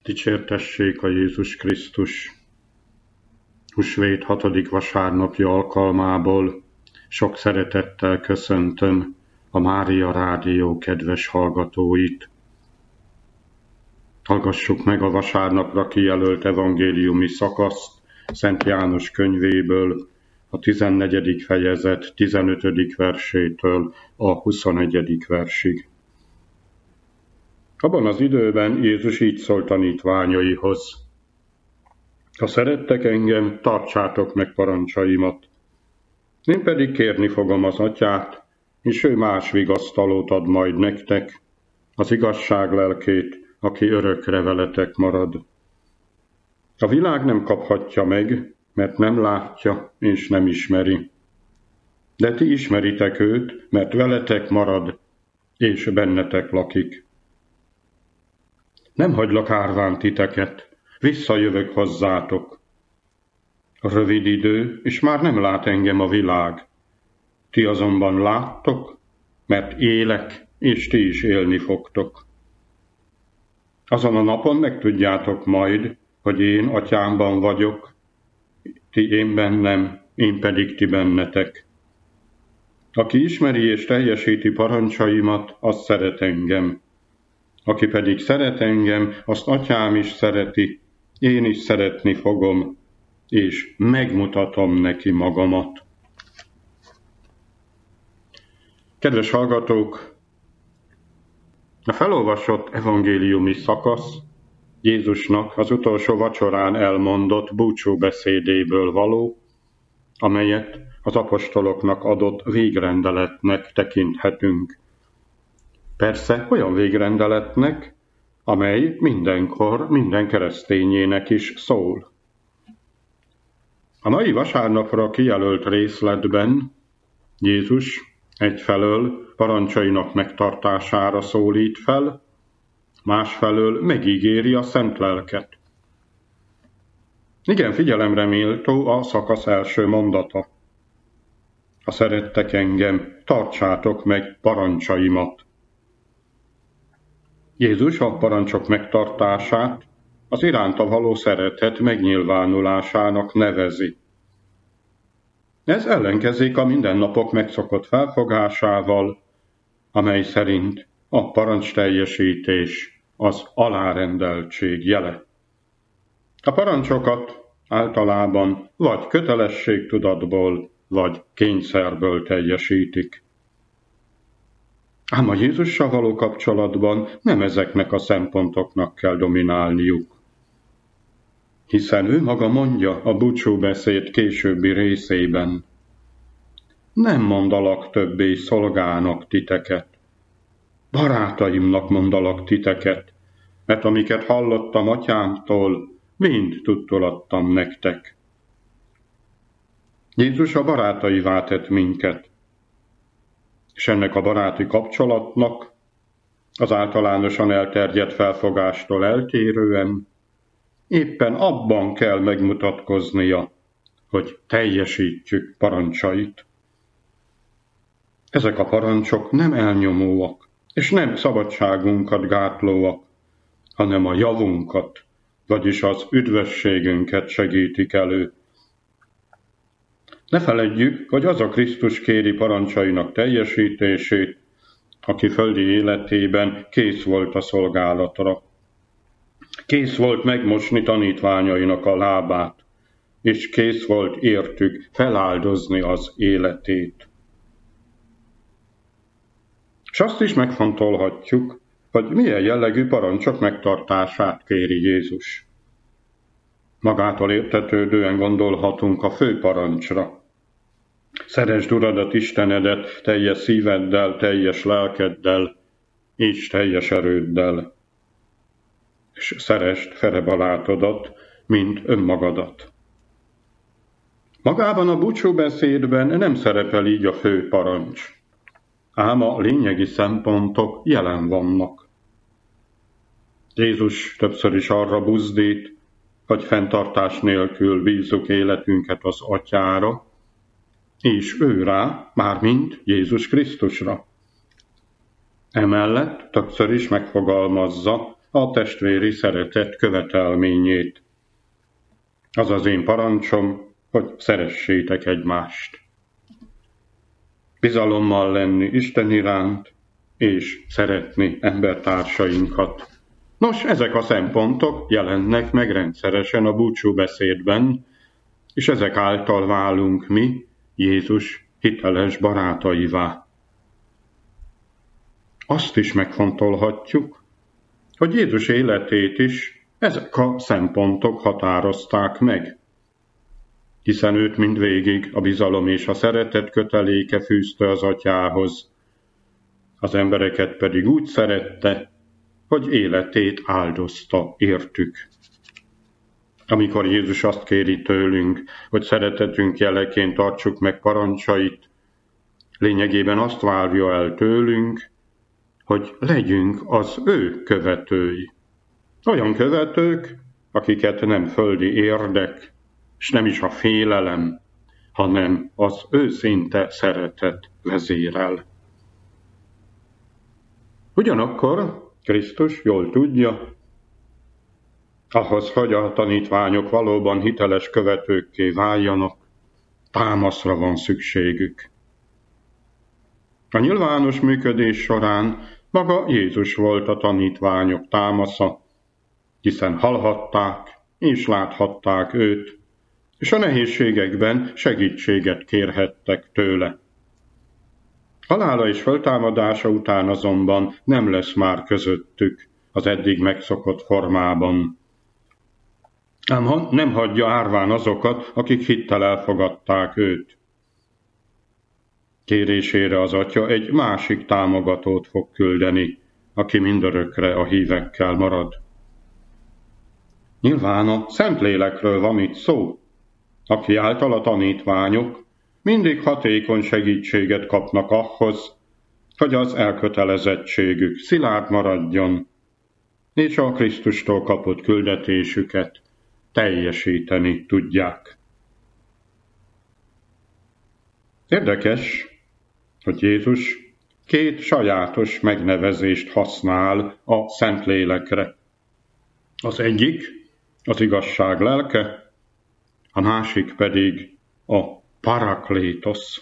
Dicsértessék a Jézus Krisztus! Húsvét 6. vasárnapja alkalmából sok szeretettel köszöntöm a Mária Rádió kedves hallgatóit. Hallgassuk meg a vasárnapra kijelölt evangéliumi szakaszt Szent János könyvéből, a 14. fejezet 15. versétől a 21. versig. Abban az időben Jézus így szólt tanítványaihoz: ha szerettek engem, tartsátok meg parancsaimat. Én pedig kérni fogom az Atyát, és ő más vigasztalót ad majd nektek, az igazság lelkét, aki örökre veletek marad. A világ nem kaphatja meg, mert nem látja és nem ismeri. De ti ismeritek őt, mert veletek marad, és bennetek lakik. Nem hagylak árván titeket, visszajövök hozzátok. Rövid idő, és már nem lát engem a világ. Ti azonban láttok, mert élek, és ti is élni fogtok. Azon a napon megtudjátok majd, hogy én Atyámban vagyok, ti én bennem, én pedig ti bennetek. Aki ismeri és teljesíti parancsaimat, az szeret engem. Aki pedig szeret engem, azt Atyám is szereti, én is szeretni fogom, és megmutatom neki magamat. Kedves hallgatók, a felolvasott evangéliumi szakasz Jézusnak az utolsó vacsorán elmondott búcsúbeszédéből való, amelyet az apostoloknak adott végrendeletnek tekinthetünk. Persze olyan végrendeletnek, amely mindenkor minden keresztényének is szól. A mai vasárnapra kijelölt részletben Jézus egyfelől parancsainak megtartására szólít fel, másfelől megígéri a szent lelket. Igen figyelemre méltó a szakasz első mondata. Ha szerettek engem, tartsátok meg parancsaimat. Jézus a parancsok megtartását az iránta való szeretet megnyilvánulásának nevezi. Ez ellenkezik a mindennapok megszokott felfogásával, amely szerint a parancsteljesítés az alárendeltség jele. A parancsokat általában vagy kötelességtudatból, vagy kényszerből teljesítik. Ám a Jézussal való kapcsolatban nem ezeknek a szempontoknak kell dominálniuk. Hiszen ő maga mondja a búcsúbeszéd későbbi részében: nem mondalak többé szolgának titeket, barátaimnak mondalak titeket, mert amiket hallottam Atyámtól, mind tudtul adtam nektek. Jézus a barátaivá tett minket, és ennek a baráti kapcsolatnak az általánosan elterjedt felfogástól eltérően éppen abban kell megmutatkoznia, hogy teljesítjük parancsait. Ezek a parancsok nem elnyomóak, és nem szabadságunkat gátlóak, hanem a javunkat, vagyis az üdvösségünket segítik elő. Ne feledjük, hogy az a Krisztus kéri parancsainak teljesítését, aki földi életében kész volt a szolgálatra. Kész volt megmosni tanítványainak a lábát, és kész volt értük feláldozni az életét. És azt is megfontolhatjuk, hogy milyen jellegű parancsok megtartását kéri Jézus. Magától értetődően gondolhatunk a fő parancsra. Szeresd Uradat, Istenedet teljes szíveddel, teljes lelkeddel és teljes erőddel. És szeresd fele barátodat, mint önmagadat. Magában a búcsúbeszédben nem szerepel így a fő parancs, ám a lényegi szempontok jelen vannak. Jézus többször is arra buzdít, hogy fenntartás nélkül bízzuk életünket az Atyára, és ő rá, mármint Jézus Krisztusra. Emellett többször is megfogalmazza, a testvéri szeretet követelményét. Az az én parancsom, hogy szeressétek egymást. Bizalommal lenni Isten iránt, és szeretni embertársainkat. Nos, ezek a szempontok jelennek meg rendszeresen a búcsúbeszédben, és ezek által válunk mi Jézus hiteles barátaivá. Azt is megfontolhatjuk, hogy Jézus életét is ezek a szempontok határozták meg, hiszen őt mindvégig a bizalom és a szeretet köteléke fűzte az Atyához, az embereket pedig úgy szerette, hogy életét áldozta értük. Amikor Jézus azt kéri tőlünk, hogy szeretetünk jeleként tartsuk meg parancsait, lényegében azt várja el tőlünk, hogy legyünk az ő követői. Olyan követők, akiket nem földi érdek, és nem is a félelem, hanem az őszinte szeretet vezérel. Ugyanakkor Krisztus jól tudja, ahhoz, hogy a tanítványok valóban hiteles követőkké váljanak, támaszra van szükségük. A nyilvános működés során maga Jézus volt a tanítványok támasza, hiszen hallhatták és láthatták őt, és a nehézségekben segítséget kérhettek tőle. Halála és föltámadása után azonban nem lesz már közöttük az eddig megszokott formában. Ám nem hagyja árván azokat, akik hittel elfogadták őt. Kérésére az Atya egy másik támogatót fog küldeni, aki mindörökre a hívekkel marad. Nyilván a Szentlélekről van itt szó, aki által a tanítványok mindig hatékony segítséget kapnak ahhoz, hogy az elkötelezettségük szilárd maradjon, és a Krisztustól kapott küldetésüket teljesíteni tudják. Érdekes, hogy Jézus két sajátos megnevezést használ a Szentlélekre. Az egyik az igazság lelke, a másik pedig a Paraklétosz.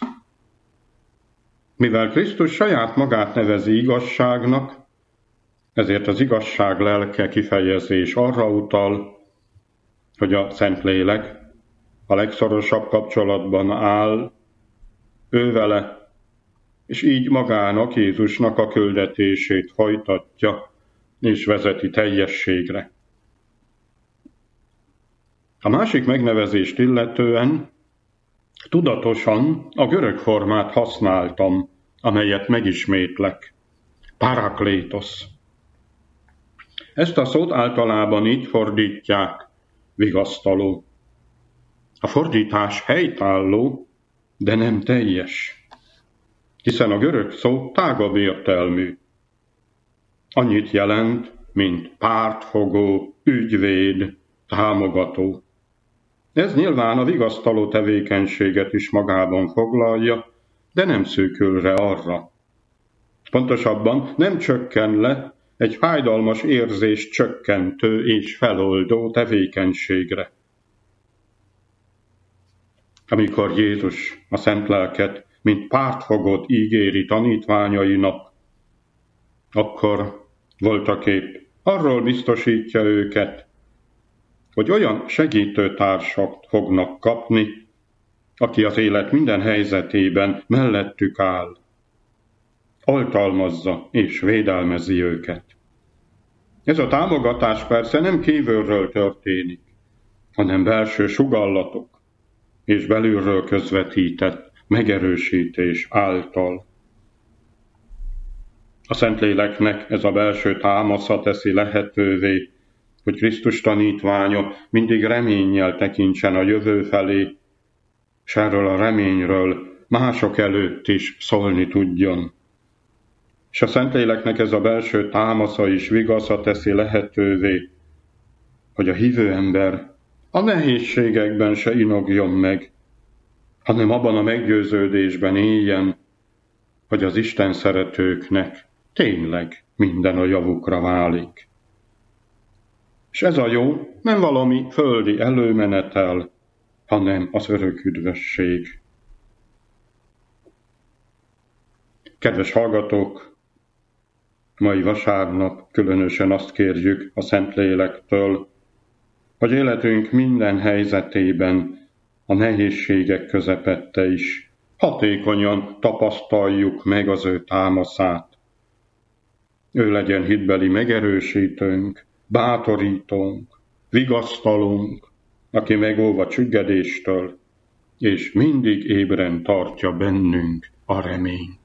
Mivel Krisztus saját magát nevezi igazságnak, ezért az igazság lelke kifejezés arra utal, hogy a Szentlélek a legszorosabb kapcsolatban áll ővele, és így magának, Jézusnak a küldetését folytatja és vezeti teljességre. A másik megnevezést illetően tudatosan a görög formát használtam, amelyet megismétlek. Paraklétosz. Ezt a szót általában így fordítják, vigasztaló. A fordítás helytálló, de nem teljes, hiszen a görög szó tágabb értelmű. Annyit jelent, mint pártfogó, ügyvéd, támogató. Ez nyilván a vigasztaló tevékenységet is magában foglalja, de nem szűkül rá arra. Pontosabban nem csökken le egy fájdalmas érzés csökkentő és feloldó tevékenységre. Amikor Jézus a Szent Lelket, mint pártfogót ígéri tanítványainak, akkor voltaképp arról biztosítja őket, hogy olyan segítőtársat fognak kapni, aki az élet minden helyzetében mellettük áll, oltalmazza és védelmezi őket. Ez a támogatás persze nem kívülről történik, hanem belső sugallatok és belülről közvetített megerősítés által. A Szentléleknek ez a belső támasza teszi lehetővé, hogy Krisztus tanítványa mindig reménnyel tekintsen a jövő felé, és erről a reményről mások előtt is szólni tudjon. És a Szentléleknek ez a belső támasza és vigasza teszi lehetővé, hogy a hívő ember a nehézségekben se inogjon meg, hanem abban a meggyőződésben éljen, hogy az Isten szeretőknek tényleg minden a javukra válik. És ez a jó nem valami földi előmenetel, hanem az örök üdvösség. Kedves hallgatók, mai vasárnap különösen azt kérjük a Szentlélektől, hogy életünk minden helyzetében, a nehézségek közepette is hatékonyan tapasztaljuk meg az ő támaszát. Ő legyen hitbeli megerősítőnk, bátorítónk, vigasztalónk, aki megóv a csüggedéstől, és mindig ébren tartja bennünk a reményt.